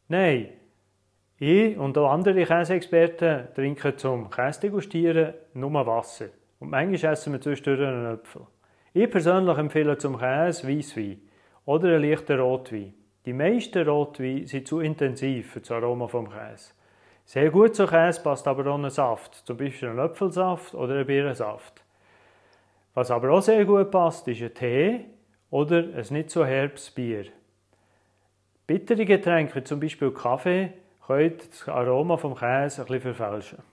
Nein, ich und auch andere Käseexperten trinken zum Käsedegustieren nur Wasser. Und manchmal essen wir zwischendurch einen Apfel. Ich persönlich empfehle zum Käse Weisswein oder einen leichten Rotwein. Die meisten Rotweine sind zu intensiv für das Aroma vom Käse. Sehr gut zu Käse passt aber auch ein Saft, zum Beispiel ein Apfelsaft oder ein Birnensaft. Was aber auch sehr gut passt, ist ein Tee oder ein nicht so herbes Bier. Bittere Getränke, wie zum Beispiel Kaffee, können das Aroma vom Käse ein bisschen verfälschen.